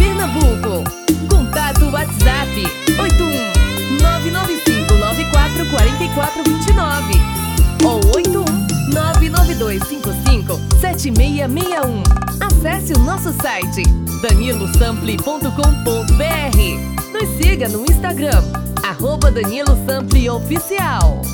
Pernambuco. Contato WhatsApp 81-99594-4429 ou 81-99255-7661. Acesse o nosso site danilosample.com.br. Nos siga no Instagram @DaniloSample Oficial.